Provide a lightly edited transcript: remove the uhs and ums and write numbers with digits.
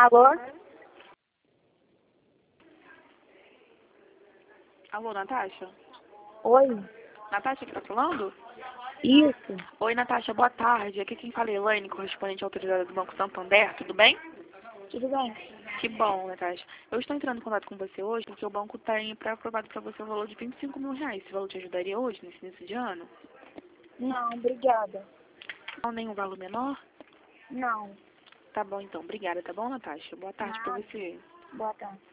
Alô? Alô, Natasha? Oi? Natasha que tá falando? Isso? Oi, Natasha, boa tarde. Aqui quem fala é Elaine, correspondente autorizada do Banco Santander, tudo bem? Tudo bem? Que bom, Natasha. Eu estou entrando em contato com você hoje porque o banco tem pré-aprovado para você o valor de R$ 25 mil. Esse valor te ajudaria hoje, nesse início de ano? Não, obrigada. Não, nenhum valor menor? Não. Tá bom, então. Obrigada, tá bom, Natasha? Boa tarde para Nada. você. Boa tarde.